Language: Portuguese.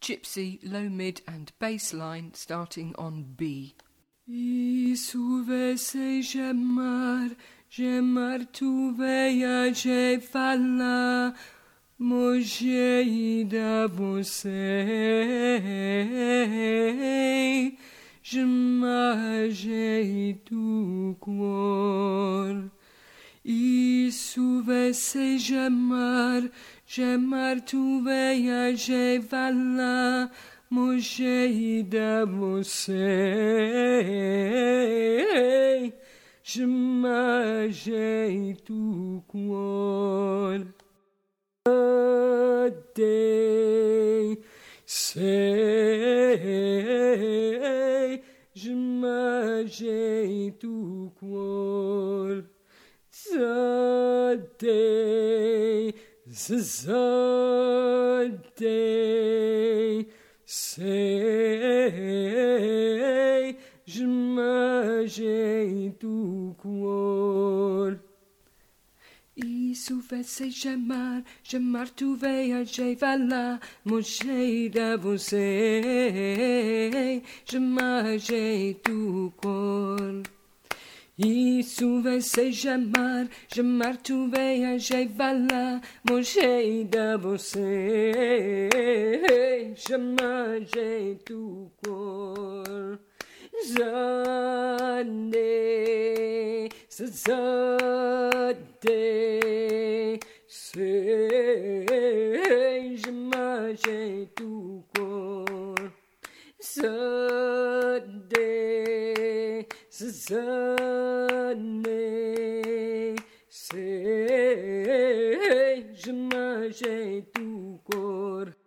gypsy, low, mid and bass line starting on B. Isu sei gemar tu veia je fala, mojeida você, gemar tu cor. Isu sei gemar tu veia je fala, mojeida você, gemar tu cor. Day sei, gemar tu cor. Zadei, zadei, sei, gemar tu cor. Isso vai se chamar tu veia, je falar, mojeida você, chamar tu cor. Isso vai se chamar tu veia, je falar, mojeida você, chamar tu cor. Zane, zade, seja mais tu cor. Zade, zane, seja mais tu cor.